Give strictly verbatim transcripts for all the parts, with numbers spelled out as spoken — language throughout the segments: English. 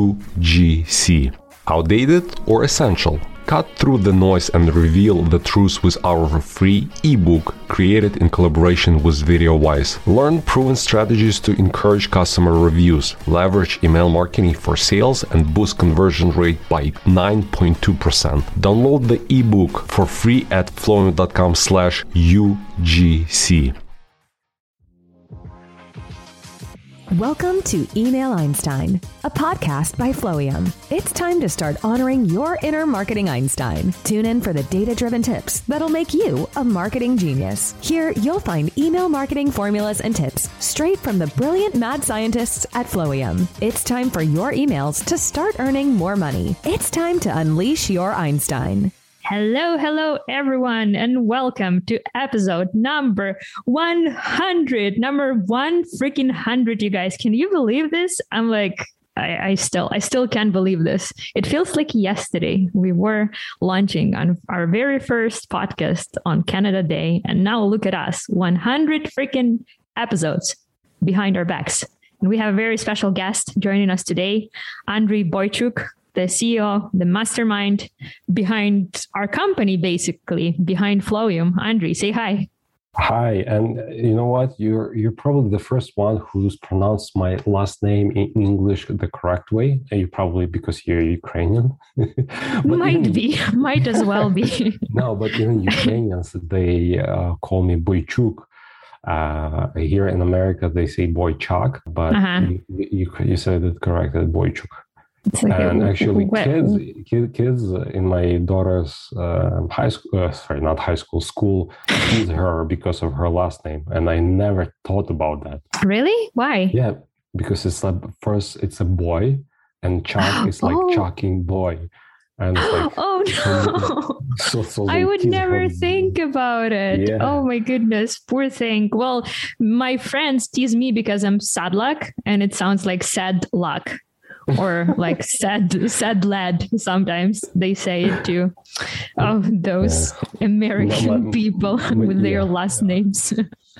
U G C. Outdated or essential? Cut through the noise and reveal the truth with our free ebook created in collaboration with VideoWise. Learn proven strategies to encourage customer reviews, leverage email marketing for sales, and boost conversion rate by nine point two percent. Download the ebook for free at flowium.com slash UGC. Welcome to Email Einstein, a podcast by Flowium. It's time to start honoring your inner marketing Einstein. Tune in for the data-driven tips that'll make you a marketing genius. Here, you'll find email marketing formulas and tips straight from the brilliant mad scientists at Flowium. It's time for your emails to start earning more money. It's time to unleash your Einstein. Hello, hello, everyone, and welcome to episode number one hundred. Number one freaking hundred, you guys. Can you believe this? I'm like, I, I still, I still can't believe this. It feels like yesterday we were launching on our very first podcast on Canada Day, and now look at us, one hundred freaking episodes behind our backs. And we have a very special guest joining us today, Andrei Boychuk, the C E O, the mastermind behind our company, basically, behind Flowium. Andrei, say hi. Hi. And you know what? You're you're probably the first one who's pronounced my last name in English the correct way. And you probably because you're Ukrainian. Might even, be. Might as well be. No, but even Ukrainians, they uh, call me Boychuk. Uh, here in America, they say Boychuk, but uh-huh. you, you, you said it correctly, Boychuk. Like and a, actually, what? kids, kid, kids in my daughter's uh, high school, uh, sorry, not high school, school, use her because of her last name, and I never thought about that. Really? Why? Yeah, because it's like first it's a boy, and Chuck is like oh. chucking boy, and it's like oh no, so, so I would never her. think about it. Yeah. Oh my goodness, poor thing. Well, my friends tease me because I'm sad luck, and it sounds like sad luck. Or like sad, sad lad. Sometimes they say it too. Oh, those yeah. American no, people with their yeah, last yeah. names.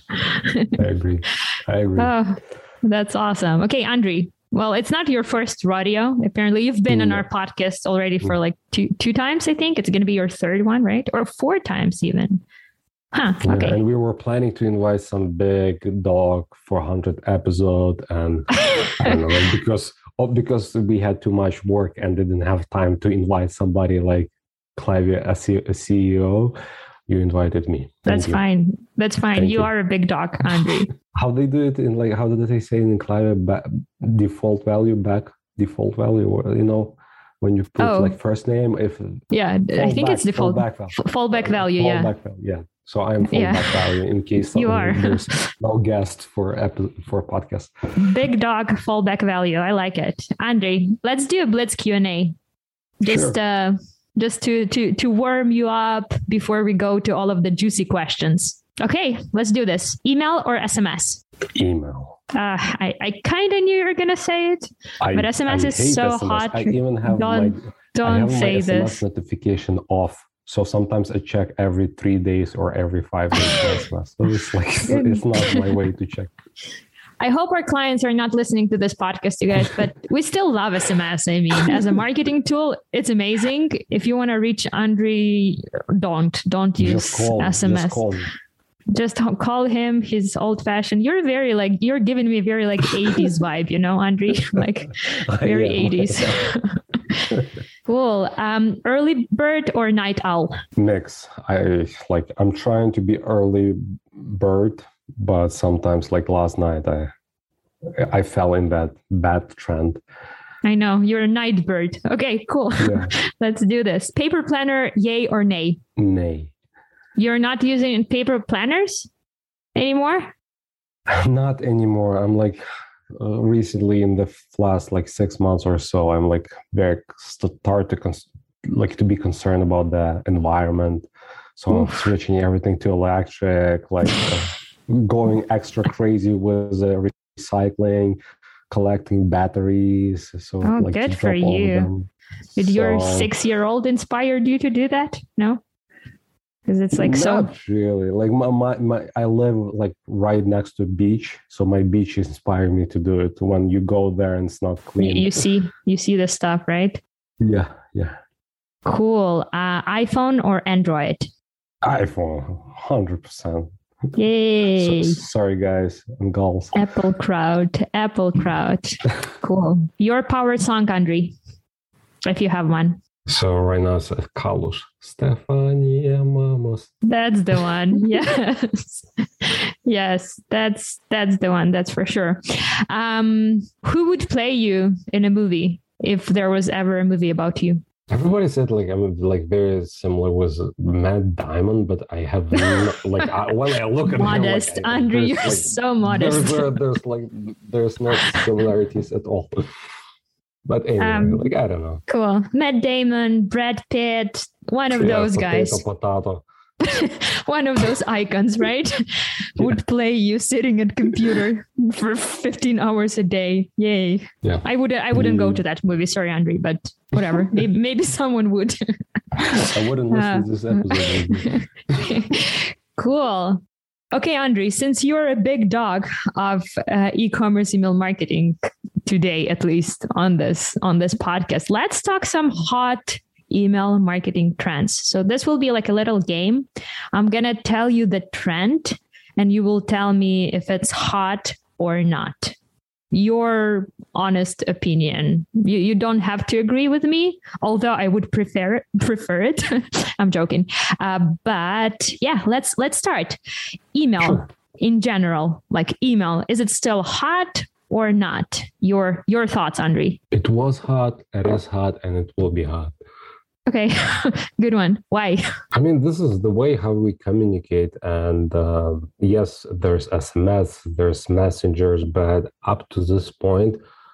I agree. I agree. Oh, that's awesome. Okay, Andrei. Well, it's not your first rodeo. Apparently, you've been mm. on our podcast already for like two two times. I think it's going to be your third one, right? Or four times even. Huh. Okay. Yeah, and we were planning to invite some big dog for one hundred episode, and I don't know because. Oh, because we had too much work and didn't have time to invite somebody like Clive, a, C- a C E O, you invited me. Thank That's you. fine. That's fine. You, you are a big dog, Andrei. How they do it in like, how did they say in Clive, ba- default value, back default value, or, you know, when you put oh. like first name, if yeah, I think back, it's default fallback value. F- fallback value. Fall yeah. Back value, yeah. So I am fallback yeah. value in case you are. There's no guest for epi- for podcast. Big dog fallback value. I like it. Andrei, let's do a Blitz Q and A. Just sure. uh, just to to to warm you up before we go to all of the juicy questions. Okay, let's do this. Email or S M S? Email. Uh, I, I kind of knew you were going to say it, I, but S M S I is so S M S. hot. I even have don't my, don't I have say my S M S this. notification off. So sometimes I check every three days or every five days. So it's like it's not my way to check. I hope our clients are not listening to this podcast, you guys, but we still love S M S. I mean, as a marketing tool, it's amazing. If you want to reach Andrei, don't don't use call, S M S. Just call. Just call him. He's old fashioned. You're very like you're giving me very like eighties vibe, you know, Andrei, like very eighties. Cool. Um, early bird or night owl? Mix. I like. I'm trying to be early bird, but sometimes, like last night, I I fell in that bad trend. I know you're a night bird. Okay, cool. Yeah. Let's do this. Paper planner, yay or nay? Nay. You're not using paper planners anymore? Not anymore. I'm like. Uh, recently in the last like six months or so, I'm like very start to cons- like to be concerned about the environment. So Oof. I'm switching everything to electric, like uh, going extra crazy with uh, recycling, collecting batteries. So oh, like, good for you. Did so, your six-year-old inspired you to do that? No. Because it's like Not so. Not really. Like my, my, my, I live like right next to beach, so my beach inspired me to do it. When you go there and it's not clean, You see, you see the stuff, right? Yeah, yeah. Cool. Uh, iPhone or Android? iPhone, hundred percent. Yay! So, sorry, guys, I'm girls. Apple crowd, Apple crowd. Cool. Your power song, Andrei, if you have one. So right now it's Kalush. Stefania Mamos. That's the one. Yes. Yes, that's that's the one. That's for sure. Um, who would play you in a movie if there was ever a movie about you? Everybody said like I'm like very similar with Matt Damon, but I have no, like I, when I look at modest, him, like, Andrei, you're like, so modest. There's, there, there's like there's no similarities at all. But anyway, um, like, I don't know. Cool. Matt Damon, Brad Pitt, one of yeah, those potato, guys. Potato. One of those icons, right? Yeah. Would play you sitting at computer for fifteen hours a day. Yay. Yeah. I would I wouldn't mm. go to that movie. Sorry, Andrei, but whatever. maybe maybe someone would. I wouldn't listen uh, to this episode. Cool. Okay, Andrei, since you're a big dog of uh, e-commerce email marketing today, at least on this on this podcast, let's talk some hot email marketing trends. So this will be like a little game. I'm going to tell you the trend and you will tell me if it's hot or not. Your honest opinion. You, you don't have to agree with me, although I would prefer prefer it. I'm joking. Uh, but yeah, let's let's start. Email sure. In general, like email, is it still hot or not? Your your thoughts, Andrei? It was hot, it is hot, and it will be hot. Okay, good one. Why? I mean, this is the way how we communicate. And uh, yes, there's S M S, there's messengers, but up to this point,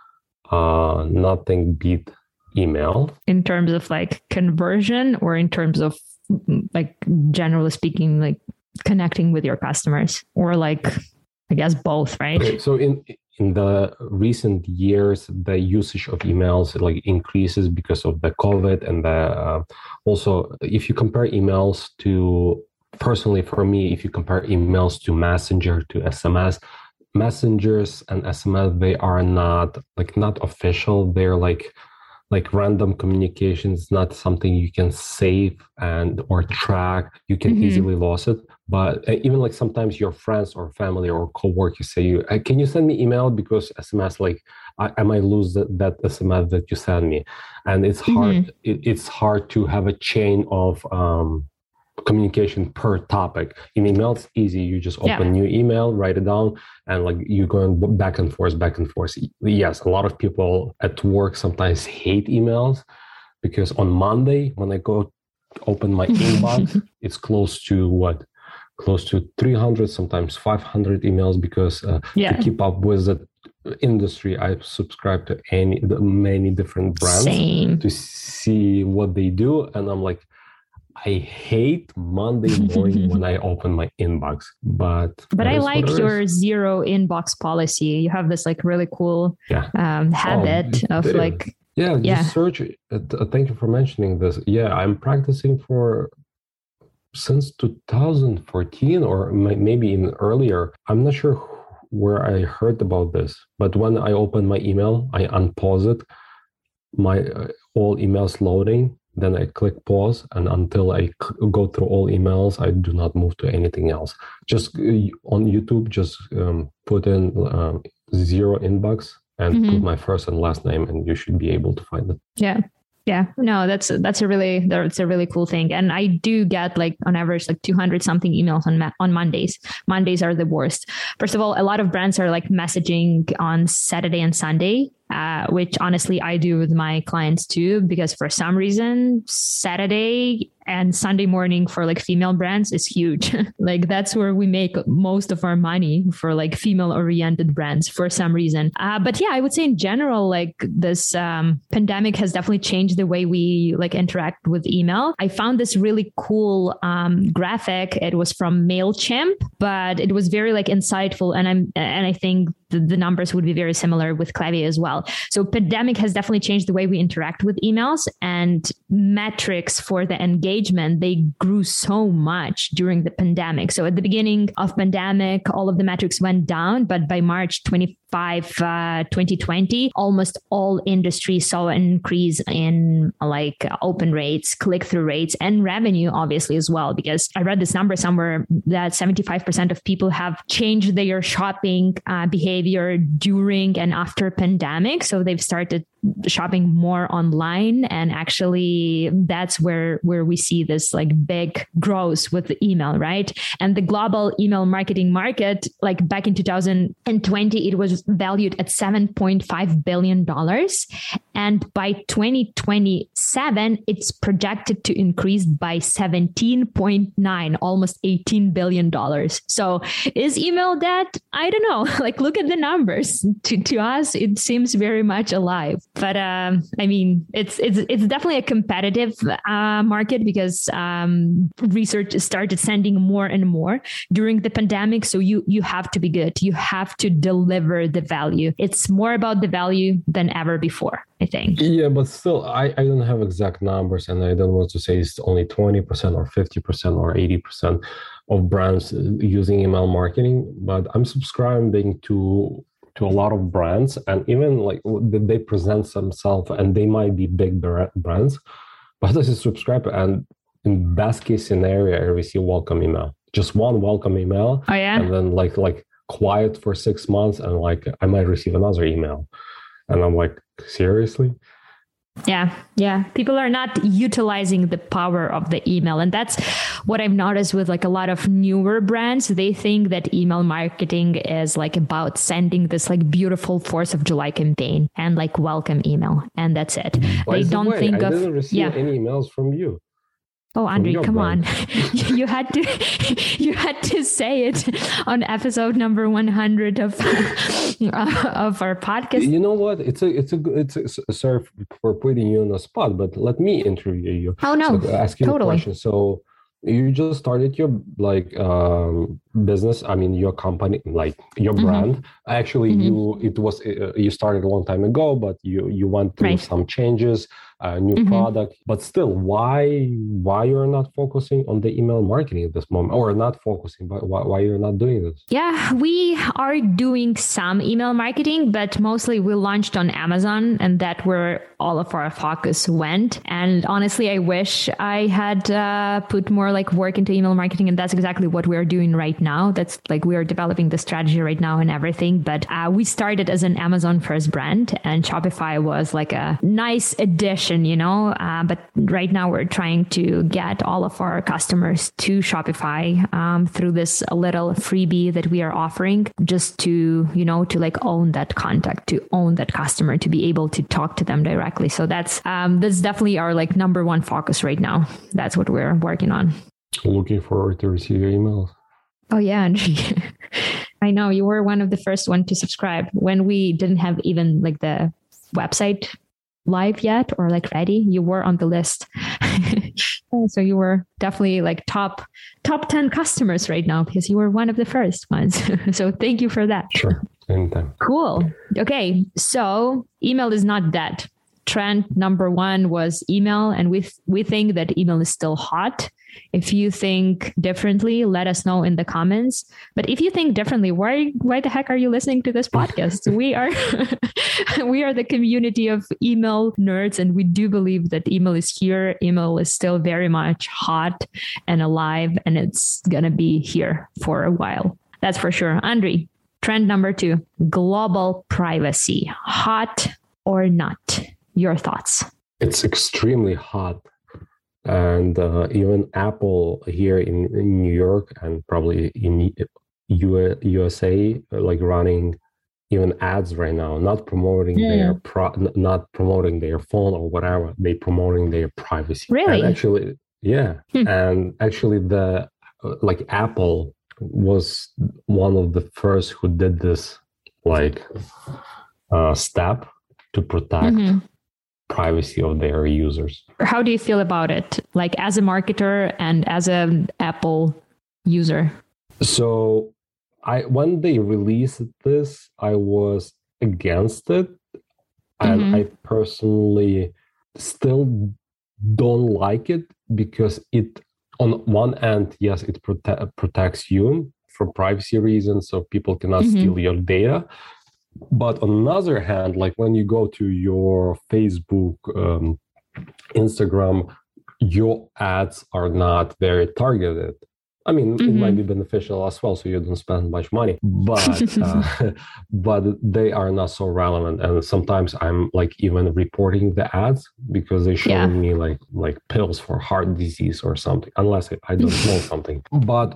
uh, nothing beat email. In terms of like conversion or in terms of like generally speaking, like connecting with your customers or like, I guess both, right? Okay, so in in the recent years, the usage of emails like increases because of the COVID and the uh, also if you compare emails to personally for me, if you compare emails to Messenger to S M S, messengers and S M S, they are not like not official. They're like like random communications, not something you can save and or track. You can mm-hmm. easily lose it. But even like sometimes your friends or family or coworkers say, "You can you send me email because S M S like I, I might lose that, that S M S that you send me," and it's hard. Mm-hmm. It, it's hard to have a chain of um, communication per topic. In email, it's easy. You just open yeah. new email, write it down, and like you're going back and forth, back and forth. Yes, a lot of people at work sometimes hate emails because on Monday when I go open my inbox, it's close to what. Close to three hundred, sometimes five hundred emails because uh, yeah. to keep up with the industry, I subscribe to any many different brands Same. To see what they do. And I'm like, I hate Monday morning when I open my inbox. But but I like your zero inbox policy. You have this like really cool yeah. um, habit oh, of there. like... Yeah, yeah. Just search. Uh, thank you for mentioning this. Yeah, I'm practicing for... since two thousand fourteen or maybe even earlier. I'm not sure where I heard about this, but when I open my email, I unpause it, my uh, all emails loading, then I click pause, and until I c- go through all emails, I do not move to anything else. Just uh, on YouTube, just um, put in um, zero inbox and mm-hmm. put my first and last name, and you should be able to find it. Yeah. Yeah, no, that's that's a really that's a really cool thing, and I do get like on average like two hundred something emails on on Mondays. Mondays are the worst. First of all, a lot of brands are like messaging on Saturday and Sunday, uh, which honestly I do with my clients too, because for some reason Saturday and Sunday morning for like female brands is huge. Like that's where we make most of our money for like female oriented brands for some reason. Uh, but yeah, I would say in general, like this um, pandemic has definitely changed the way we like interact with email. I found this really cool um, graphic. It was from MailChimp, but it was very like insightful. And I'm, and I think the, the numbers would be very similar with Klaviyo as well. So pandemic has definitely changed the way we interact with emails, and metrics for the engagement, they grew so much during the pandemic. So at the beginning of pandemic, all of the metrics went down, but by March twenty-fifth, uh, twenty twenty, almost all industries saw an increase in like open rates, click-through rates, and revenue, obviously, as well, because I read this number somewhere that seventy-five percent of people have changed their shopping uh, behavior during and after pandemic. So they've started shopping more online, and actually that's where where we see this like big growth with the email, right? And the global email marketing market, like back in two thousand twenty, it was valued at seven point five billion dollars, and by twenty twenty-seven it's projected to increase by seventeen point nine, almost eighteen billion dollars. So is email dead? I don't know. Like, look at the numbers. To to us it seems very much alive. But um, I mean, it's it's it's definitely a competitive uh, market, because um, research started sending more and more during the pandemic. So you you have to be good. You have to deliver the value. It's more about the value than ever before, I think. Yeah, but still, I, I don't have exact numbers, and I don't want to say it's only twenty percent or fifty percent or eighty percent of brands using email marketing. But I'm subscribing to to a lot of brands, and even like they present themselves, and they might be big brands, but as a subscriber, and in best case scenario, I receive welcome email, just one welcome email. Oh yeah, and then like like quiet for six months, and like I might receive another email, and I'm like, seriously? Yeah, yeah. People are not utilizing the power of the email. And that's what I've noticed with like a lot of newer brands. They think that email marketing is like about sending this like beautiful fourth of July campaign and like welcome email. And that's it. By they the don't way, think I of... didn't receive yeah. any emails from you. Oh, Andrei, come brand. on. You had to you had to say it on episode number one hundred of of our podcast. You know what? It's a it's a it's a, sorry for putting you on the spot, but let me interview you. Oh no. So ask you totally. a question. So you just started your like um, business. I mean, your company, like your mm-hmm. brand. Actually, mm-hmm. you it was uh, you started a long time ago, but you you went through right. some changes. A new mm-hmm. product, but still, why why you're not focusing on the email marketing at this moment, or not focusing, but why, why you're not doing this? Yeah, we are doing some email marketing, but mostly we launched on Amazon, and that's where all of our focus went. And honestly, I wish I had uh, put more like work into email marketing, and that's exactly what we're doing right now. That's like we are developing the strategy right now and everything. But uh, we started as an Amazon first brand, and Shopify was like a nice addition, you know, uh, but right now we're trying to get all of our customers to Shopify um, through this little freebie that we are offering, just to, you know, to like own that contact, to own that customer, to be able to talk to them directly. So that's um, that's definitely our like number one focus right now. That's what we're working on. Looking forward to receive your emails. Oh yeah, Andrei. I know you were one of the first one to subscribe when we didn't have even like the website live yet or like ready. You were on the list. So you were definitely like top top ten customers right now, because you were one of the first ones. So thank you for that. Sure. Anytime. Cool. Okay. So email is not dead. Trend number one was email, and we th- we think that email is still hot. If you think differently, let us know in the comments. But if you think differently, why why the heck are you listening to this podcast? We are we are the community of email nerds, and we do believe that email is here. Email is still very much hot and alive, and it's gonna be here for a while. That's for sure. Andrei, trend number two: global privacy. Hot or not? Your thoughts? It's extremely hot. And uh, even Apple here in, in New York, and probably in U- USA, like running even ads right now, not promoting yeah. their pro- not promoting their phone or whatever. They promoting their privacy. Really? And actually, yeah. Hmm. And actually, the like Apple was one of the first who did this like uh, step to protect. Mm-hmm. privacy of their users. How do you feel about it? Like as a marketer and as an Apple user? So I when they released this, I was against it. And mm-hmm. I personally still don't like it because it, on one end, yes, it prote- protects you for privacy reasons, so people cannot mm-hmm. steal your data. But on another hand, like when you go to your Facebook, um, Instagram, your ads are not very targeted. I mean, mm-hmm. it might be beneficial as well, so you don't spend much money, but uh, but they are not so relevant. And sometimes I'm like even reporting the ads because they're showing yeah. me like like pills for heart disease or something, unless I don't know something. But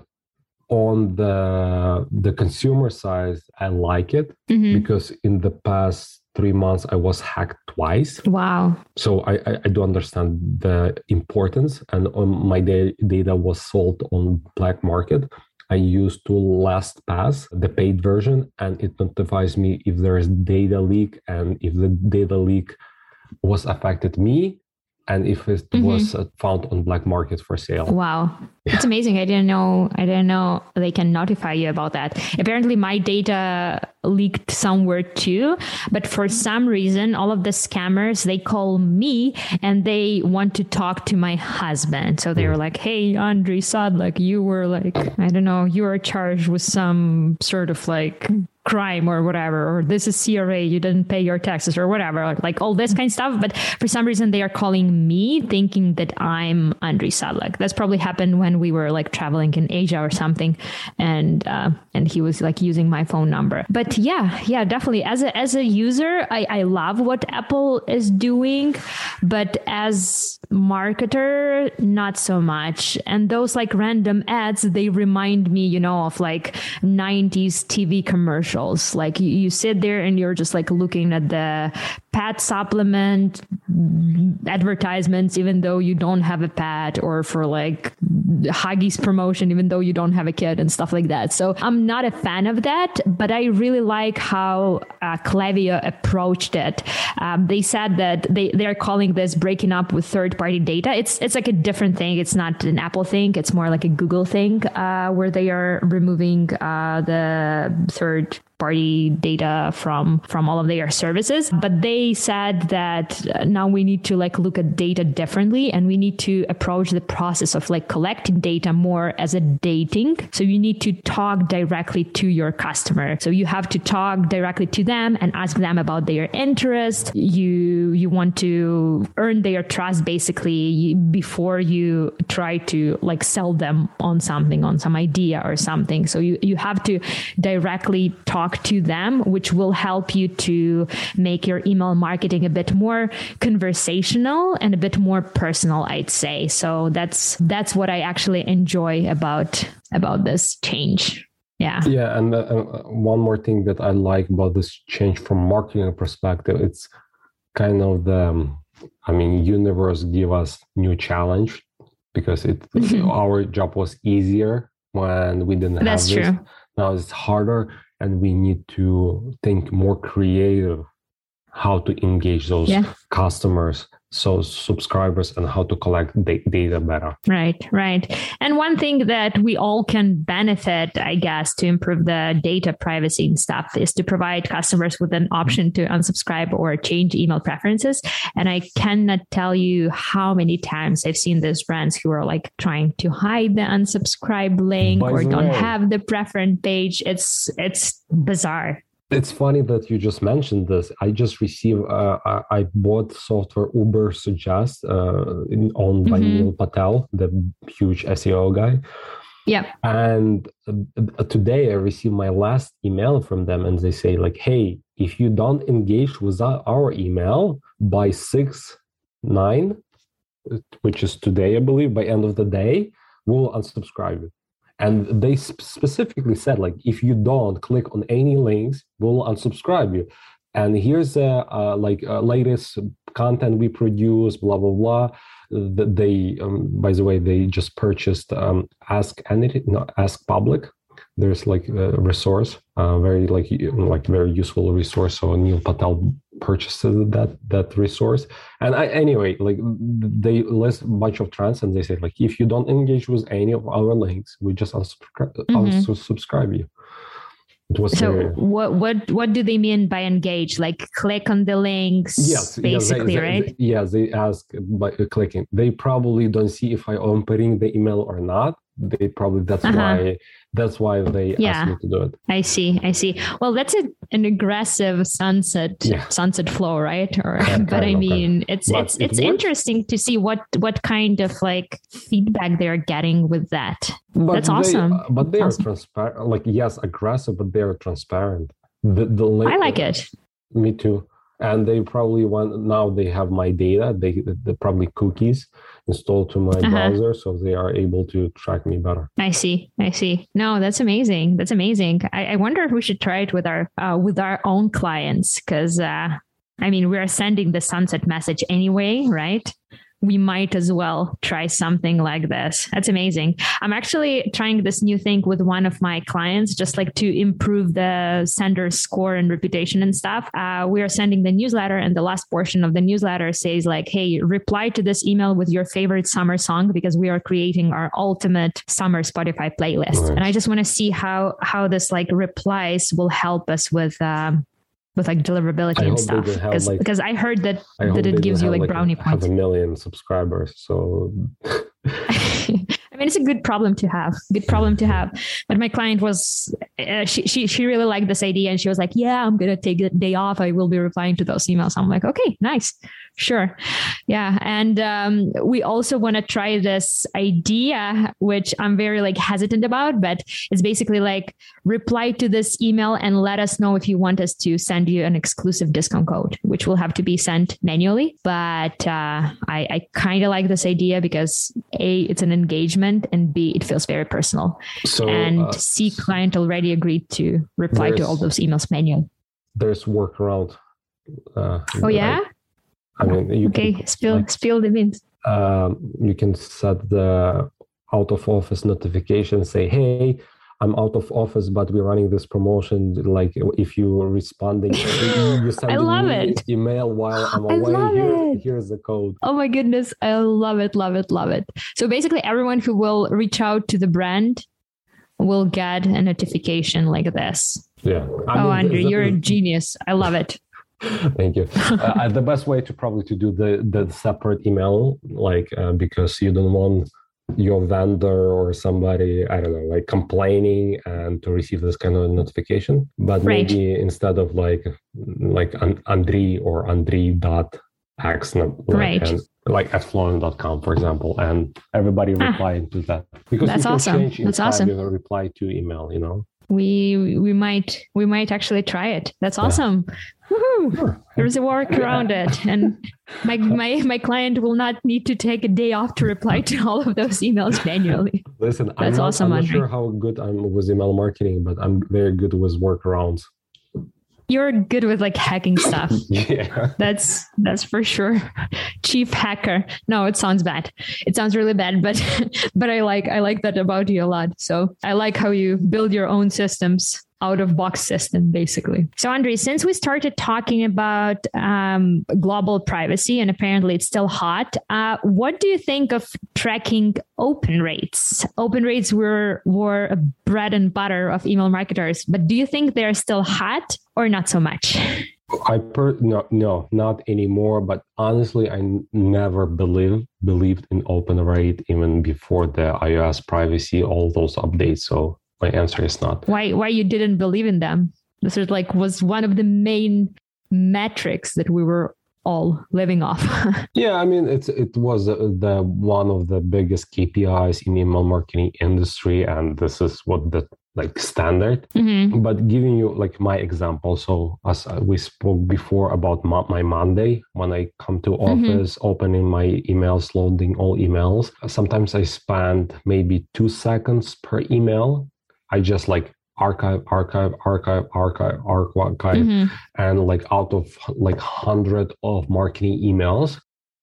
on the the consumer side, I like it mm-hmm. because in the past three months I was hacked twice. Wow! So I I, I do understand the importance, and on my da- data was sold on black market. I used to LastPass, the paid version, and it notifies me if there is data leak and if the data leak was affected me. And if it mm-hmm. was uh, found on black market for sale. Wow. It's amazing. I didn't know. I didn't know they can notify you about that. Apparently my data leaked somewhere too. But for some reason, all of the scammers, they call me and they want to talk to my husband. So they mm. were like, hey, Andrei Sadlak, you were like, I don't know, you were charged with some sort of like crime or whatever, or this is C R A, you didn't pay your taxes or whatever, like all this kind of stuff. But for some reason they are calling me thinking that I'm Andrei Sadlak. That's probably happened when we were like traveling in Asia or something, and uh, and he was like using my phone number. But yeah, yeah, definitely. As a as a user, I, I love what Apple is doing, but as marketer, not so much. And those like random ads, they remind me, you know, of like nineties T V commercials. Like you, you sit there and you're just like looking at the pet supplement advertisements, even though you don't have a pet, or for like Huggies promotion, even though you don't have a kid and stuff like that. So I'm not a fan of that, but I really like how uh, Klaviyo approached it. Um, they said that they, they're calling this breaking up with third-party data. It's it's like a different thing. It's not an Apple thing. It's more like a Google thing uh, where they are removing uh, the third party data from from all of their services. But they said that now we need to like look at data differently, and we need to approach the process of like collecting data more as a dating. So you need to talk directly to your customer. So you have to talk directly to them and ask them about their interest. You you want to earn their trust basically before you try to like sell them on something, on some idea or something. So you, you have to directly talk to them, which will help you to make your email marketing a bit more conversational and a bit more personal, I'd say. So that's that's what I actually enjoy about about this change. Yeah. Yeah. And uh, one more thing that I like about this change from marketing perspective, it's kind of the, I mean, universe give us new challenge because it mm-hmm. our job was easier when we didn't that's have this. True. Now it's harder, and we need to think more creative how to engage those yeah. customers, so subscribers, and how to collect da- data better. Right, right. And one thing that we all can benefit, I guess, to improve the data privacy and stuff is to provide customers with an option to unsubscribe or change email preferences. And I cannot tell you how many times I've seen these brands who are like trying to hide the unsubscribe link By or don't way. have the preference page. It's it's bizarre. It's funny that you just mentioned this. I just received, uh, I, I bought software Uber Suggest, uh, in, owned mm-hmm. by Neil Patel, the huge S E O guy. Yeah. And uh, today I received my last email from them, and they say like, hey, if you don't engage with our email by six nine, which is today, I believe, by end of the day, we'll unsubscribe you. And they specifically said, like, if you don't click on any links, we'll unsubscribe you. And here's the uh, like uh, latest content we produce, blah, blah, blah. They, um, by the way, they just purchased um, Ask Anything, no, Ask Public. There's like a resource, uh, very like like very useful resource. So Neil Patel purchased that that resource. And I, anyway, like they list a bunch of trends, and they say like, if you don't engage with any of our links, we just unsubscribe, mm-hmm. unsubscribe you. It was so very... what what what do they mean by engage? Like click on the links, yes, basically, yeah, they, right? They, yeah, they ask by clicking. They probably don't see if I'm opening the email or not. They probably that's uh-huh. why that's why they yeah. asked me to do it. I see, I see. Well, that's a, an aggressive sunset yeah. sunset flow, right? Or but I mean, it's but it's it it's works. Interesting to see what what kind of like feedback they're getting with that. But that's they, awesome. Uh, but they awesome. are transparent. Like yes, aggressive, but they are transparent. The the I like it. Me too. And they probably want now they have my data. They they probably cookies installed to my uh-huh. browser, so they are able to track me better. I see. I see. No, that's amazing. That's amazing. I, I wonder if we should try it with our uh, with our own clients, because uh, I mean we are sending the sunset message anyway, right? We might as well try something like this. That's amazing. I'm actually trying this new thing with one of my clients, just like to improve the sender's score and reputation and stuff. Uh, we are sending the newsletter, and the last portion of the newsletter says like, hey, reply to this email with your favorite summer song, because we are creating our ultimate summer Spotify playlist. Nice. And I just want to see how, how this like replies will help us with, um, with like deliverability I and stuff, because like, because I heard that I that it gives you like, like brownie a, points. Have a million subscribers, so I mean it's a good problem to have. Good problem to have. But my client was uh, she she she really liked this idea, and she was like, "Yeah, I'm gonna take the day off. I will be replying to those emails." I'm like, "Okay, nice, sure, yeah." And um, we also want to try this idea, which I'm very like hesitant about, but it's basically like reply to this email and let us know if you want us to send you an exclusive discount code, which will have to be sent manually. But uh, I, I kind of like this idea because A, it's an engagement, and B, it feels very personal. So, and uh, C, client already agreed to reply to all those emails manually. There's workaround. Uh, oh yeah. I, I mean, you okay. can, spill like, spill the beans. Um, you can set the out of office notification. Say, hey, I'm out of office, but we're running this promotion. Like if you responding, you send I love me it. email while I'm away. I love Here, it. Here's the code. Oh my goodness. I love it. Love it. Love it. So basically everyone who will reach out to the brand will get a notification like this. Yeah. I oh, mean, Andrew, the, you're a genius. I love it. Thank you. uh, the best way to probably to do the, the separate email, like, uh, because you don't want your vendor or somebody, I don't know, like complaining and to receive this kind of notification. But right. maybe instead of like like Andriy or Andriy dot x, like, right. and, like at Flowium dot com, for example, and everybody ah, replying to that. Because that's you can awesome. change That's awesome. Your reply to email, you know. We we might we might actually try it. That's awesome. Yeah. Woohoo! Sure. There's a work around it, and my my my client will not need to take a day off to reply to all of those emails manually. Listen, that's I'm not, awesome. I'm not Andriy. sure how good I'm with email marketing, but I'm very good with workarounds. You're good with like hacking stuff. Yeah, that's that's for sure. Chief hacker. No, it sounds bad. It sounds really bad, but but I like I like that about you a lot. So I like how you build your own systems. Out of box system, basically. So, Andriy, since we started talking about um, global privacy, and apparently it's still hot, uh, what do you think of tracking open rates? Open rates were were a bread and butter of email marketers, but do you think they're still hot or not so much? I per no no not anymore. But honestly, I n- never believed believed in open rate even before the iOS privacy, all those updates. So. My answer is not. Why why you didn't believe in them? This is like was one of the main metrics that we were all living off. Yeah, I mean it's it was the one of the biggest K P Is in the email marketing industry, and this is what the like standard. Mm-hmm. But giving you like my example, so as we spoke before about my, my Monday, when I come to office, mm-hmm. opening my emails, loading all emails, sometimes I spend maybe two seconds per email. I just like archive, archive, archive, archive, archive, mm-hmm. and like out of like hundred of marketing emails,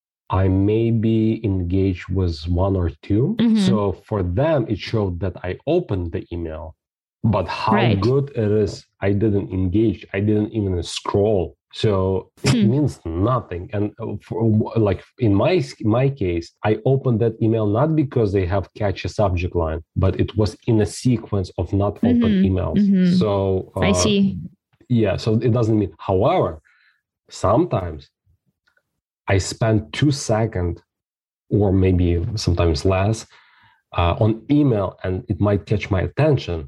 I maybe engage with one or two. Mm-hmm. So for them, it showed that I opened the email, but how right. good it is, I didn't engage. I didn't even scroll. So it means nothing. And for, like in my my case, I opened that email not because they have catchy subject line, but it was in a sequence of not open mm-hmm. emails. Mm-hmm. So uh, I see. Yeah, so it doesn't mean. However, sometimes I spend two seconds or maybe sometimes less uh, on email, and it might catch my attention.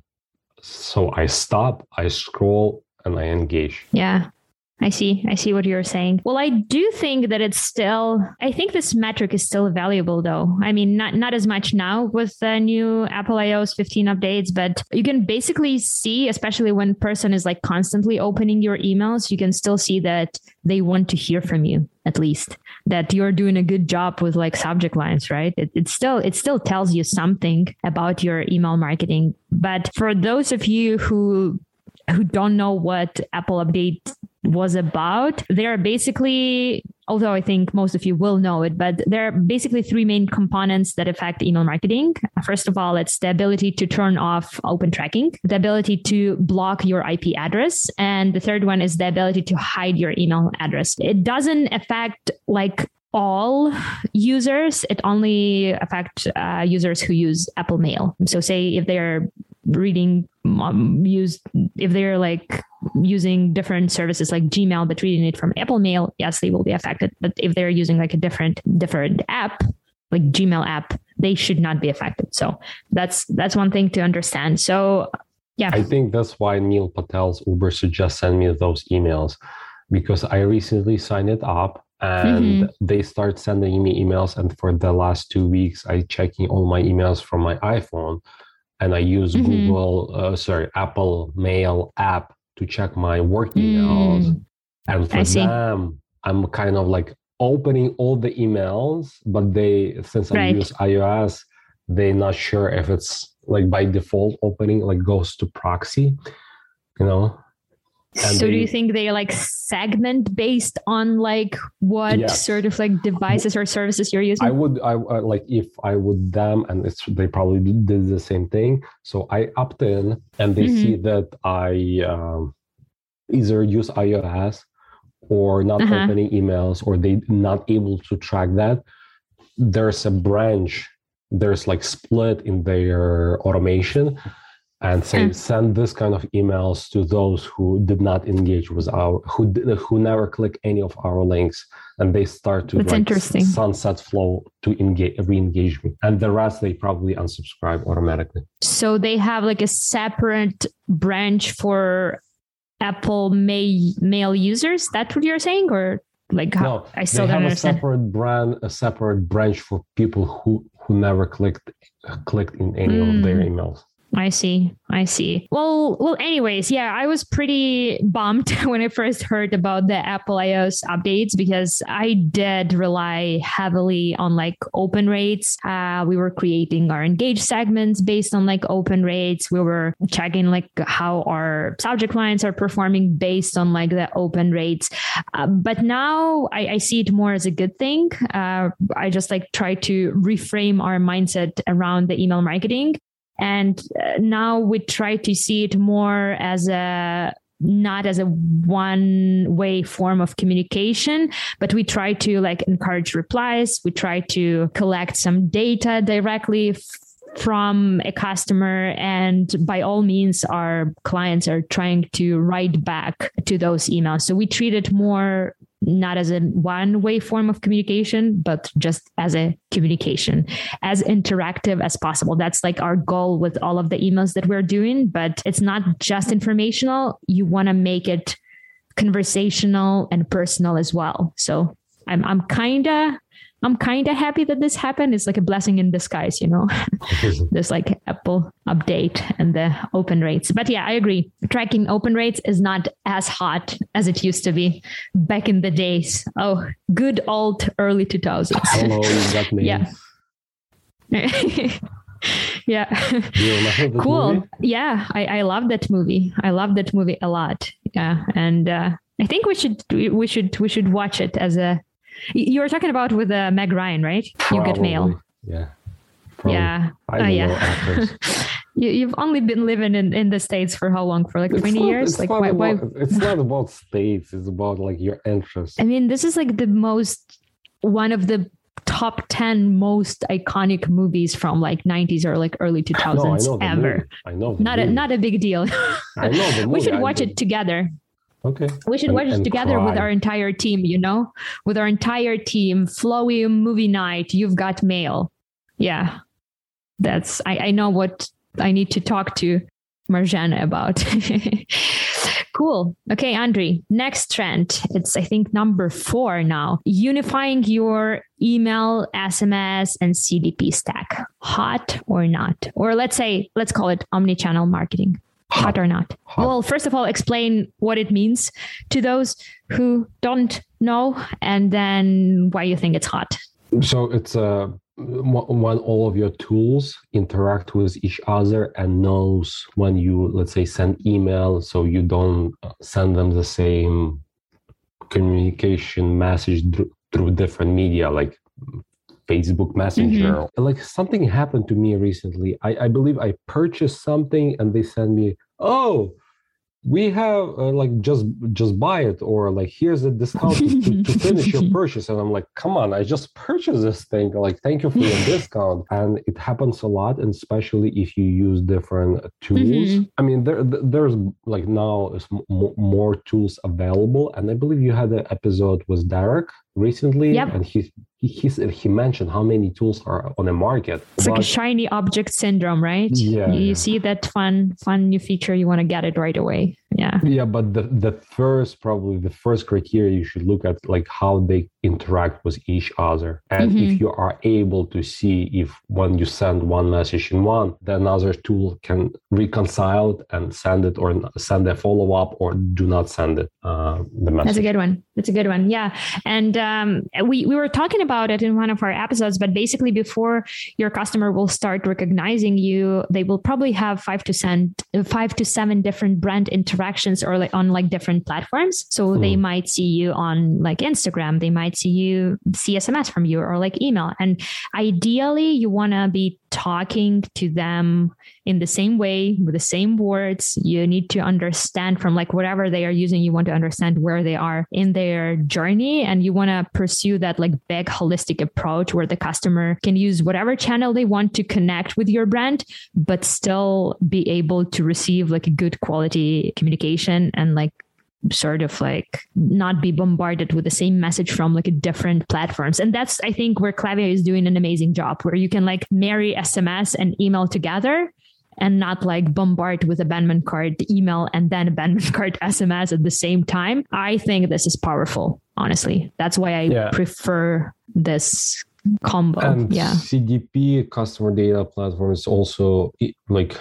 So I stop, I scroll, and I engage. Yeah. I see. I see what you're saying. Well, I do think that it's still, I think this metric is still valuable though. I mean, not, not as much now with the new Apple iOS fifteen updates, but you can basically see, especially when person is like constantly opening your emails, you can still see that they want to hear from you, at least that you're doing a good job with like subject lines, right? It, it still, it still tells you something about your email marketing. But for those of you who, who don't know what Apple Update was about, there are basically, although I think most of you will know it, but there are basically three main components that affect email marketing. First of all, it's the ability to turn off open tracking, the ability to block your I P address, and the third one is the ability to hide your email address. It doesn't affect like all users. It only affects uh, users who use Apple Mail. So say if they're reading, um, use if they're like using different services like Gmail, but reading it from Apple Mail, yes, they will be affected. But if they're using like a different different app, like Gmail app, they should not be affected. So that's that's one thing to understand. So yeah, I think that's why Neil Patel's Uber suggests send me those emails, because I recently signed it up. And mm-hmm. they start sending me emails. And for the last two weeks, I checking all my emails from my iPhone, and I use mm-hmm. Google, uh, sorry, Apple Mail app to check my work emails. Mm. And for them, I'm kind of like opening all the emails, but they, since right. I use iOS, they're not sure if it's like by default opening, like goes to proxy, you know. And so they, do you think they like segment based on like what yes. sort of like devices or services you're using? I would, I uh, like if I would them, and it's, they probably did the same thing. So I opt in, and they mm-hmm. see that I um, either use iOS or not uh-huh. opening emails, or they not able to track that. There's a branch, there's like split in their automation. And say mm. send this kind of emails to those who did not engage with our, who who never click any of our links, and they start to That's like interesting. sunset flow to engage, re-engage me, and the rest they probably unsubscribe automatically. So they have like a separate branch for Apple May, Mail users. That's what you're saying, or like how? No, I still they don't have understand. a separate brand, a separate branch for people who who never clicked clicked in any mm. of their emails. I see. I see. Well, well, anyways, yeah, I was pretty bummed when I first heard about the Apple iOS updates, because I did rely heavily on like open rates. Uh, we were creating our engaged segments based on like open rates. We were checking like how our subject lines are performing based on like the open rates. Uh, but now I, I see it more as a good thing. Uh, I just like try to reframe our mindset around the email marketing. And now we try to see it more as a, not as a one way form of communication, but we try to like encourage replies. We try to collect some data directly f- from a customer. And by all means, our clients are trying to write back to those emails. So we treat it more not as a one-way form of communication, but just as a communication, as interactive as possible. That's like our goal with all of the emails that we're doing, but it's not just informational. You want to make it conversational and personal as well. So I'm I'm kind of I'm kind of happy that this happened. It's like a blessing in disguise, you know, there's like Apple update and the open rates. But yeah, I agree. Tracking open rates is not as hot as it used to be back in the days. Oh, good old early two thousands. Hello, you got me. Yeah. Yeah. Cool. Movie? Yeah. I, I love that movie. I love that movie a lot. Yeah. And uh, I think we should, we should, we should watch it as a, you were talking about with uh, Meg Ryan, right? Probably. You Get Mail. Yeah. Probably. Yeah. I don't uh, yeah. know You, you've only been living in, in the States for how long? For like it's twenty not, years? It's like not why, about, why? It's not about states. It's about like your interests. I mean, this is like the most, one of the top ten most iconic movies from like nineties or like early two thousands no, I know ever. Movie. I know. Not movie. a, not a big deal. I know the movie. We should I watch did. it together. Okay. We should and, watch it together cry. with our entire team, you know, with our entire team. Flowium movie night. You've got mail. Yeah. That's, I, I know what I need to talk to Marjana about. Cool. Okay, Andriy, next trend. It's, I think, number four now. Unifying your email, S M S, and C D P stack. Hot or not? Or let's say, let's call it omnichannel marketing. Hot, Hot or not? Hot. Well, first of all, explain what it means to those who don't know, and then why you think it's hot. So it's uh, when all of your tools interact with each other and knows when you, let's say, send email, so you don't send them the same communication message th- through different media, like Facebook Messenger. Mm-hmm. Like something happened to me recently. I, I believe I purchased something and they send me, oh, we have uh, like just just buy it, or like here's a discount to, to finish your purchase. And I'm like, come on, I just purchased this thing. Like, thank you for your discount. And it happens a lot, and especially if you use different tools. Mm-hmm. I mean, there there's like now is m- more tools available. And I believe you had an episode with Derek recently, yep. and he he he, he mentioned how many tools are on the market. It's but, like a shiny object syndrome, right? Yeah, you yeah. see that fun fun new feature, you want to get it right away. Yeah. Yeah, but the the first probably the first criteria you should look at, like how they interact with each other, and mm-hmm. if you are able to see if when you send one message in one, the another tool can reconcile it and send it, or send a follow up, or do not send it. Uh, the message. That's a good one. That's a good one. Yeah, and um, we we were talking about it in one of our episodes, but basically before your customer will start recognizing you, they will probably have five to seven five to seven different brand interactions, or like on like different platforms. So mm. they might see you on like Instagram, they might see you see S M S from you, or like email. And ideally you want to be talking to them in the same way with the same words. You need to understand from like whatever they are using, you want to understand where they are in their journey, and you want to pursue that like big holistic approach where the customer can use whatever channel they want to connect with your brand, but still be able to receive like a good quality communication, and like sort of like not be bombarded with the same message from like a different platforms. And that's, I think, where Klaviyo is doing an amazing job, where you can like marry S M S and email together, and not like bombard with abandonment card email and then abandonment card S M S at the same time. I think this is powerful, honestly. That's why I yeah. prefer this combo. And yeah. C D P, customer data platform, is also like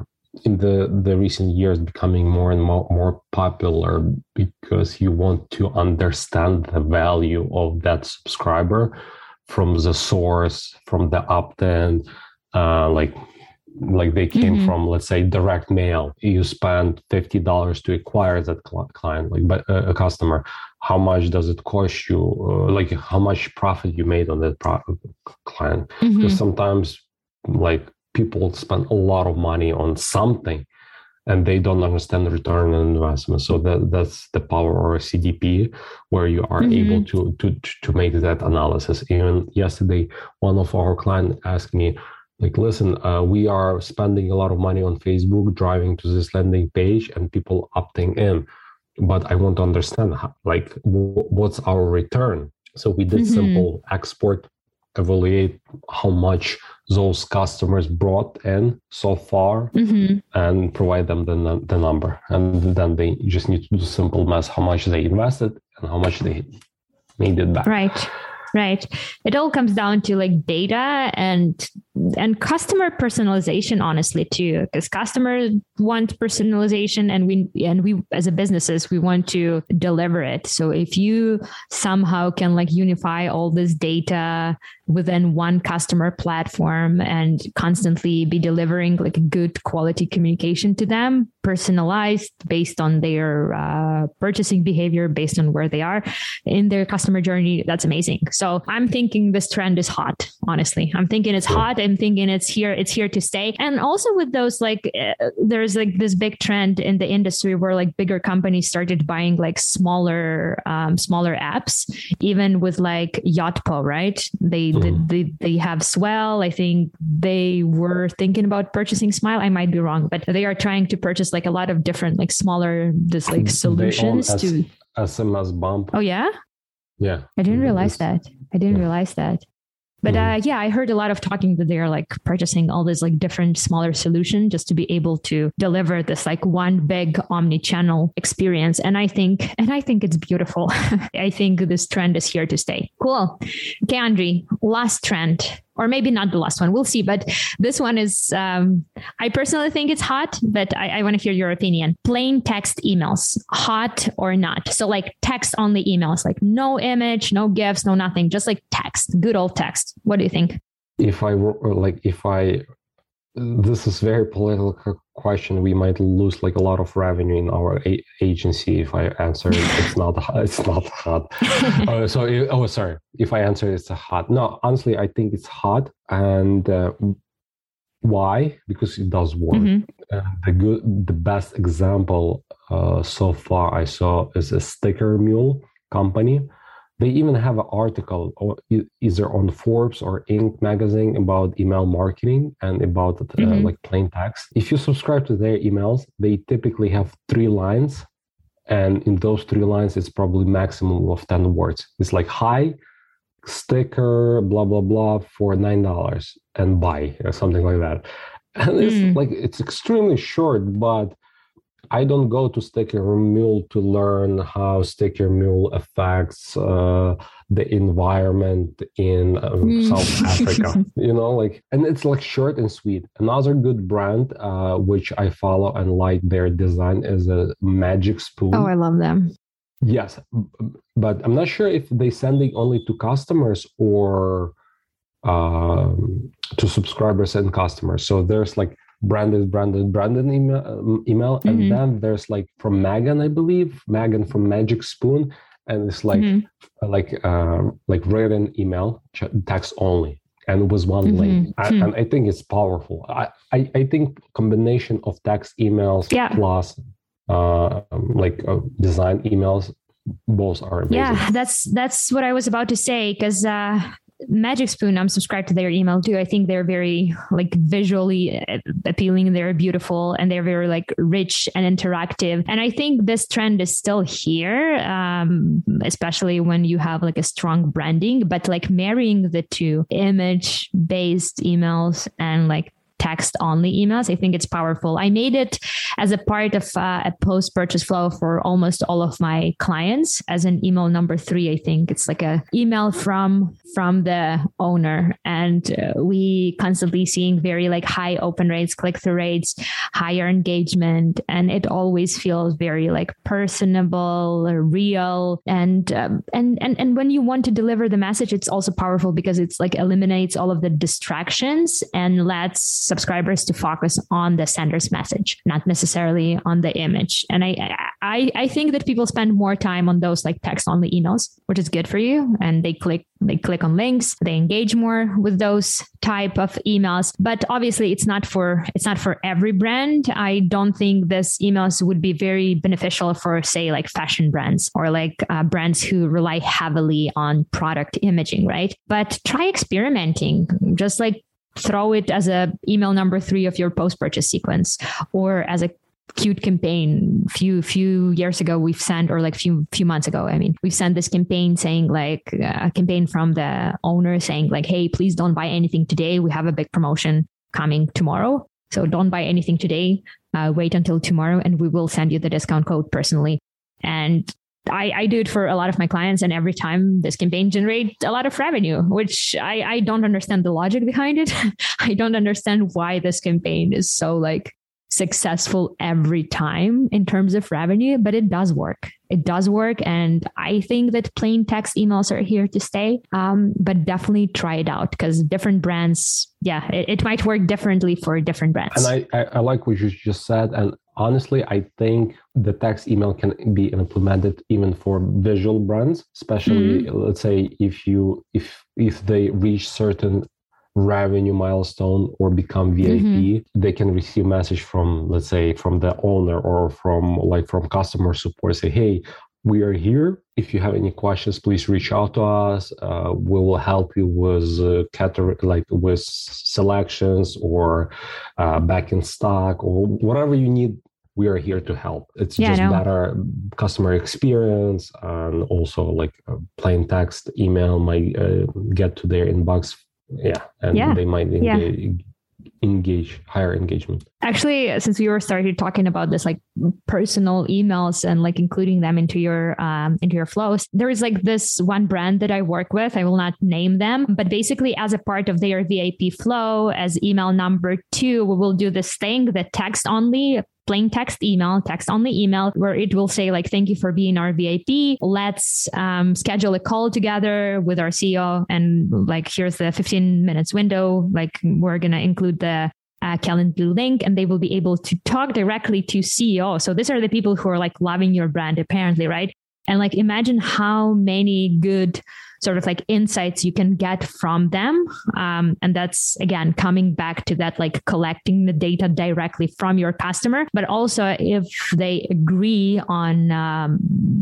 in the, the recent years becoming more and more, more popular, because you want to understand the value of that subscriber from the source, from the opt-in, uh, like like they came mm-hmm. from, let's say, direct mail. You spend fifty dollars to acquire that client, like but uh, a customer. How much does it cost you? Uh, like how much profit you made on that pro- client? Mm-hmm. Because sometimes, like, people spend a lot of money on something, and they don't understand the return on investment. So that that's the power of a C D P, where you are mm-hmm. able to to to make that analysis. Even yesterday, one of our clients asked me, like, listen, uh, we are spending a lot of money on Facebook, driving to this landing page, and people opting in. But I want to understand, how, like, w- what's our return? So we did mm-hmm. simple export, evaluate how much those customers brought in so far, mm-hmm. and provide them the, the number. And then they just need to do simple math, how much they invested and how much they made it back. Right. Right. It all comes down to like data and and customer personalization, honestly, too, because customers want personalization, and we and we as a businesses, we want to deliver it. So if you somehow can like unify all this data within one customer platform and constantly be delivering like good quality communication to them, personalized based on their uh, purchasing behavior, based on where they are in their customer journey, that's amazing. So I'm thinking this trend is hot. honestly. I'm thinking it's hot. I'm thinking it's here. It's here to stay. And also with those, like, uh, there's like this big trend in the industry where like bigger companies started buying like smaller, um, smaller apps, even with like Yotpo, right? They, mm. they, they, they have Swell. I think they were thinking about purchasing Smile. I might be wrong, but they are trying to purchase like a lot of different, like smaller, this like solutions S- to S M S Bump. Oh, yeah. Yeah. I didn't realize that. I didn't yeah. realize that. But uh, yeah, I heard a lot of talking that they're like purchasing all this like different smaller solution just to be able to deliver this like one big omni-channel experience. And I think, and I think it's beautiful. I think this trend is here to stay. Cool. Okay, Andriy, last trend. Or maybe not the last one. We'll see. But this one is, um, I personally think it's hot, but I, I want to hear your opinion. Plain text emails, hot or not? So like text only emails, like no image, no GIFs, no nothing, just like text, good old text. What do you think? If I were like, if I, this is very political question. We might lose like a lot of revenue in our a- agency if I answer it. It's not. It's not hot. uh, so, if, oh, sorry. If I answer it's a hot. No, honestly, I think it's hot. And uh, why? Because it does work. Mm-hmm. Uh, the good, the best example uh, so far I saw is a Sticker Mule company. They even have an article either on Forbes or Inc magazine about email marketing and about uh, mm-hmm. like plain text. If you subscribe to their emails, they typically have three lines. And in those three lines, it's probably maximum of ten words. It's like, hi, sticker, blah, blah, blah, for nine dollars and buy or something like that. And it's mm. like, it's extremely short, but I don't go to Sticker Mule to learn how Sticker Mule affects uh, the environment in um, mm. South Africa, you know, like, and it's like short and sweet. Another good brand, uh, which I follow and like their design, is a Magic Spoon. Oh, I love them. Yes, but I'm not sure if they sending only to customers or um, to subscribers and customers. So there's like branded, branded, branded email, email. Mm-hmm. And then there's like from Megan, I believe, Megan from Magic Spoon, and it's like mm-hmm. like uh, like written email, text only, and with one mm-hmm. link. I, mm-hmm. And I think it's powerful. I, I, I think combination of text emails yeah. plus uh, like uh, design emails, both are amazing. Yeah, that's that's what I was about to say, because uh, Magic Spoon, I'm subscribed to their email too. I think they're very like visually appealing. They're beautiful and they're very like rich and interactive. And I think this trend is still here, um, especially when you have like a strong branding, but like marrying the two, image based emails and like text only emails, I think it's powerful. I made it as a part of uh, a post purchase flow for almost all of my clients as an email number three. I think it's like a email from from the owner, and uh, we constantly seeing very like high open rates, click through rates, higher engagement, and it always feels very like personable, real, and um, and and and when you want to deliver the message, it's also powerful because it's like eliminates all of the distractions and lets subscribers to focus on the sender's message, not necessarily on the image. And I, I, I think that people spend more time on those like text only emails, which is good for you. And they click, they click on links, they engage more with those type of emails. But obviously it's not for, it's not for every brand. I don't think this emails would be very beneficial for, say, like fashion brands or like uh, brands who rely heavily on product imaging, right? But try experimenting, just like throw it as a email number three of your post-purchase sequence, or as a cute campaign. Few few years ago, we've sent, or like few few months ago, I mean, we've sent this campaign saying like a campaign from the owner saying like, hey, please don't buy anything today. We have a big promotion coming tomorrow. So don't buy anything today. Uh, wait until tomorrow and we will send you the discount code personally. And I, I do it for a lot of my clients, and every time this campaign generates a lot of revenue, which I, I don't understand the logic behind it. I don't understand why this campaign is so like successful every time in terms of revenue, but it does work. It does work. And I think that plain text emails are here to stay, um, but definitely try it out because different brands, yeah, it, it might work differently for different brands. And I, I, I like what you just said. And honestly, I think the text email can be implemented even for visual brands, especially mm-hmm. let's say if you if if they reach certain revenue milestone or become V I P, mm-hmm. they can receive message from, let's say, from the owner or from like from customer support, say, hey, we are here. If you have any questions, please reach out to us. Uh, we will help you with uh, cater- like with selections or uh, back in stock or whatever you need. We are here to help. It's yeah, just better customer experience, and also like uh, plain text email might uh, get to their inbox. Yeah, and yeah. they might engage, yeah. engage higher engagement. Actually, since we were started talking about this, like personal emails and like including them into your um, into your flows, there is like this one brand that I work with. I will not name them, but basically, as a part of their V I P flow, as email number two, we will do this thing, the text only. Plain text email, text only email, where it will say like, thank you for being our V I P. Let's um, schedule a call together with our C E O. And like, here's the fifteen minutes window. Like we're going to include the uh, calendar link and they will be able to talk directly to C E O. So these are the people who are like loving your brand apparently, right? And like, imagine how many good sort of like insights you can get from them. Um, and that's, again, coming back to that, like collecting the data directly from your customer, but also if they agree on, um,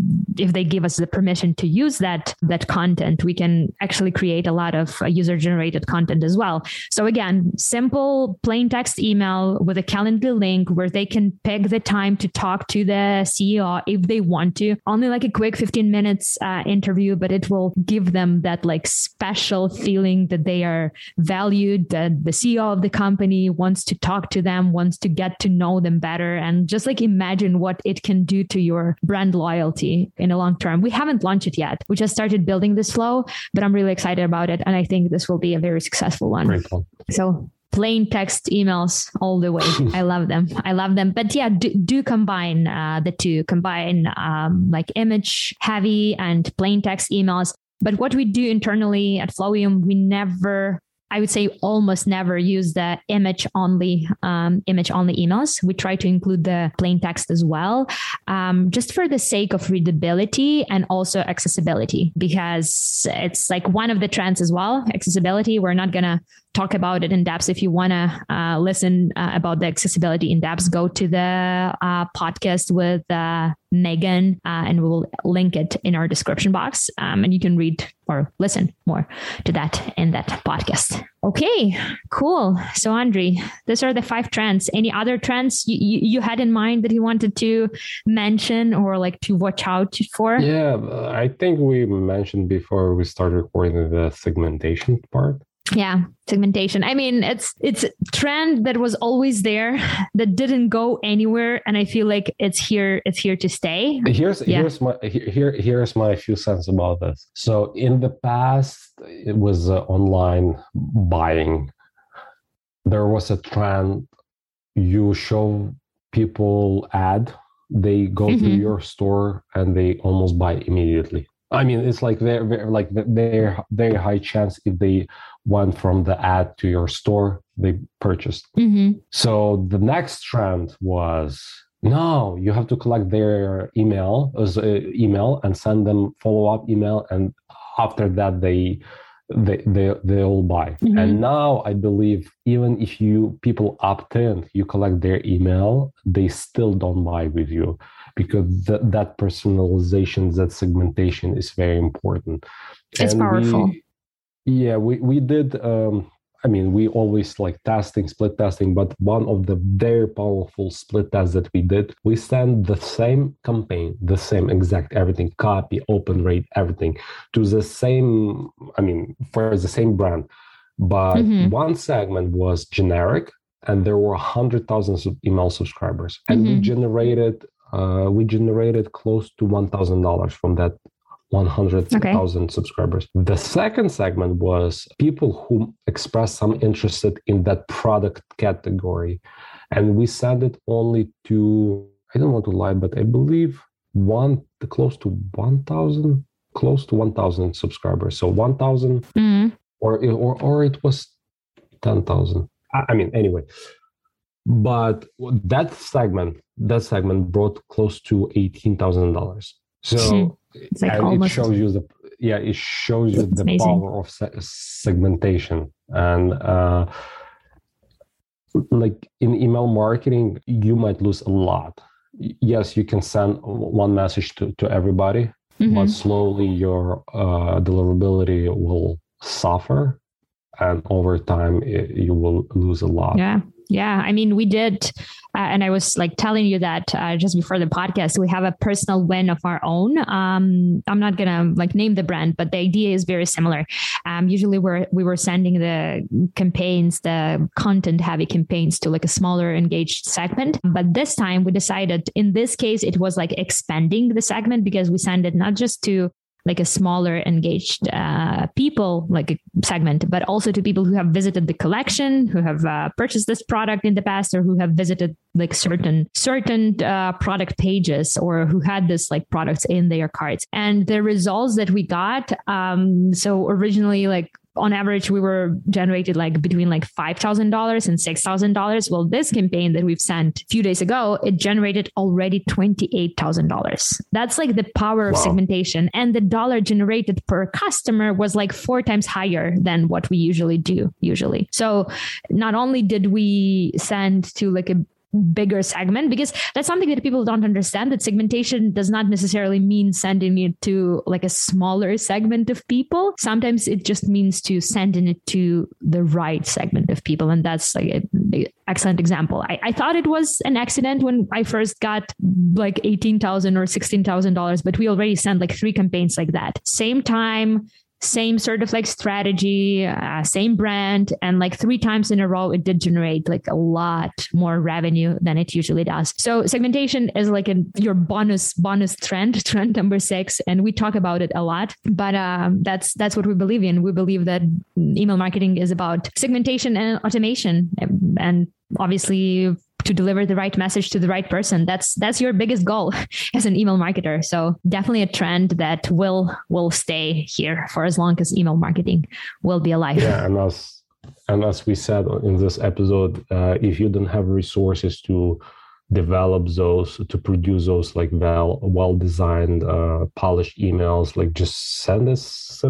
if they give us the permission to use that, that content, we can actually create a lot of uh, user generated content as well. So again, simple plain text email with a calendar link where they can pick the time to talk to the C E O if they want to. Only like a quick fifteen minutes uh, interview, but it will give them that like special feeling that they are valued, that the C E O of the company wants to talk to them, wants to get to know them better. And just like imagine what it can do to your brand loyalty in a long term. We haven't launched it yet. We just started building this flow, but I'm really excited about it. And I think this will be a very successful one. Very cool. So plain text emails all the way. I love them. I love them. But yeah, do, do combine uh, the two, combine um, like image heavy and plain text emails. But what we do internally at Flowium, we never, I would say almost never use the image only, um, image only emails. We try to include the plain text as well, um, just for the sake of readability and also accessibility, because it's like one of the trends as well, accessibility. We're not going to talk about it in depth. If you want to uh, listen uh, about the accessibility in depth, go to the uh, podcast with uh, Megan, uh, and we'll link it in our description box. Um, and you can read or listen more to that in that podcast. Okay, cool. So Andre, these are the five trends. Any other trends you, you, you had in mind that you wanted to mention or like to watch out for? Yeah, I think we mentioned before we started recording the segmentation part. Yeah, segmentation. I mean, it's it's a trend that was always there, that didn't go anywhere, and I feel like it's here. It's here to stay. Here's yeah. here's my here here's my few cents about this. So in the past, it was uh, online buying. There was a trend. You show people ad, they go mm-hmm. to your store and they almost buy immediately. I mean, it's like very, very like very very high chance if they went from the ad to your store, they purchased. Mm-hmm. So the next trend was, no, you have to collect their email, uh, email and send them follow-up email. And after that, they, they, they, they'll buy. Mm-hmm. And now I believe even if you people opt in, you collect their email, they still don't buy with you, because th- that personalization, that segmentation is very important. It's and powerful. We, Yeah, we, we did, um, I mean, we always like testing, split testing, but one of the very powerful split tests that we did, we sent the same campaign, the same exact everything, copy, open rate, everything to the same, I mean, for the same brand. But mm-hmm. one segment was generic and there were one hundred thousand email subscribers. And mm-hmm. we generated, uh, we generated close to one thousand dollars from that one hundred thousand okay. subscribers. The second segment was people who expressed some interest in that product category. And we sent it only to, I don't want to lie, but I believe one, close to one thousand, close to one thousand subscribers. So one thousand mm-hmm. or, or, or it was ten thousand. I mean, anyway, but that segment, that segment brought close to eighteen thousand dollars. So it's like and almost... it shows you the yeah, it shows you the power of se- segmentation. And uh, like in email marketing, you might lose a lot. Yes, you can send one message to, to everybody, mm-hmm. but slowly your uh, deliverability will suffer. And over time, it, you will lose a lot. Yeah. Yeah. I mean, we did. Uh, and I was like telling you that uh, just before the podcast, we have a personal win of our own. Um, I'm not going to like name the brand, but the idea is very similar. Um, usually we're, we were sending the campaigns, the content heavy campaigns to like a smaller engaged segment. But this time we decided in this case, it was like expanding the segment because we send it not just to like a smaller engaged uh, people, like a segment, but also to people who have visited the collection, who have uh, purchased this product in the past, or who have visited like certain certain uh, product pages, or who had this like products in their carts. And the results that we got, um, so originally like on average, we were generated like between like five thousand dollars and six thousand dollars. Well, this campaign that we've sent a few days ago, it generated already twenty-eight thousand dollars. That's like the power of wow. segmentation. And the dollar generated per customer was like four times higher than what we usually do usually. So not only did we send to like a bigger segment, because that's something that people don't understand, that segmentation does not necessarily mean sending it to like a smaller segment of people. Sometimes it just means to sending it to the right segment of people. And that's like an excellent example. I, I thought it was an accident when I first got like eighteen thousand dollars or sixteen thousand dollars, but we already sent like three campaigns like that. Same time, same sort of like strategy, uh, same brand. And like three times in a row, it did generate like a lot more revenue than it usually does. So segmentation is like a, your bonus, bonus trend, trend number six. And we talk about it a lot, but um, that's, that's what we believe in. We believe that email marketing is about segmentation and automation. And, and obviously to deliver the right message to the right person. That's that's your biggest goal as an email marketer. So definitely a trend that will will stay here for as long as email marketing will be alive. Yeah, and as and as we said in this episode, uh, if you don't have resources to develop those, to produce those like well well designed, uh, polished emails, like just send a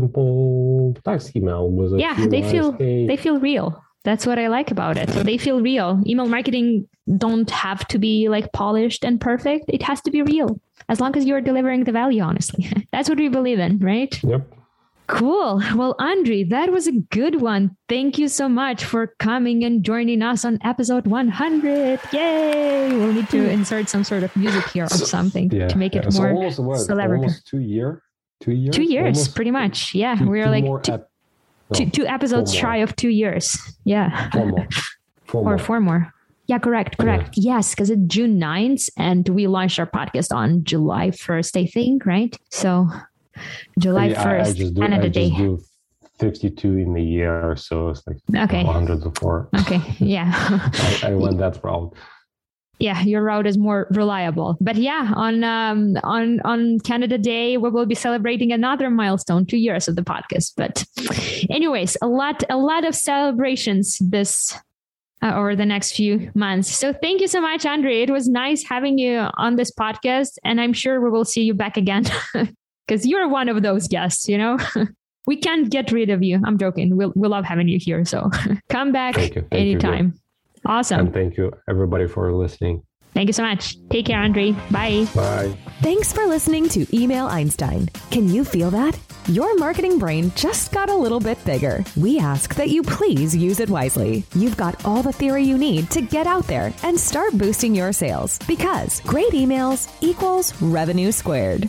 simple text email with a yeah, they feel hey. they feel real. That's what I like about it. They feel real. Email marketing don't have to be like polished and perfect. It has to be real as long as you're delivering the value, honestly. That's what we believe in, right? Yep. Cool. Well, Andriy, that was a good one. Thank you so much for coming and joining us on episode one hundred. Yay! We'll need to insert some sort of music here or something yeah, to make it yeah. more almost, what, celebratory. Almost two year, two years, two years, almost pretty much. Yeah, two, we're two like two, ep- no, two, two episodes shy of two years. Yeah, four more, four or more. four more. Yeah, correct, correct. Yeah. Yes, because it's June ninth, and we launched our podcast on July first, I think, right? So. July yeah, first, I, I just do, Canada I Day. Just do fifty-two in a year, so it's like okay. one hundred four. Okay, yeah. I, I went that route. Yeah, your route is more reliable. But yeah, on um, on on Canada Day, we will be celebrating another milestone, two years of the podcast. But anyways, a lot a lot of celebrations this uh, over the next few months. So thank you so much, Andriy. It was nice having you on this podcast, and I'm sure we will see you back again. Because you're one of those guests, you know, we can't get rid of you. I'm joking. We'll, we love having you here. So come back thank you, thank anytime. You, awesome. And thank you, everybody, for listening. Thank you so much. Take care, Andriy. Bye. Bye. Thanks for listening to Email Einstein. Can you feel that? Your marketing brain just got a little bit bigger. We ask that you please use it wisely. You've got all the theory you need to get out there and start boosting your sales, because great emails equals revenue squared.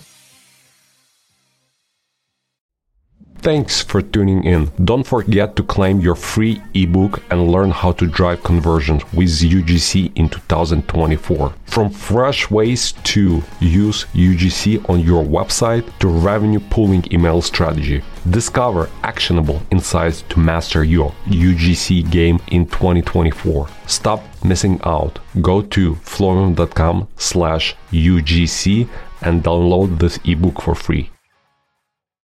Thanks for tuning in. Don't forget to claim your free ebook and learn how to drive conversions with U G C in two thousand twenty-four. From fresh ways to use U G C on your website to revenue pooling email strategy. Discover actionable insights to master your U G C game in twenty twenty-four. Stop missing out. Go to flowium dot com slash U G C and download this ebook for free.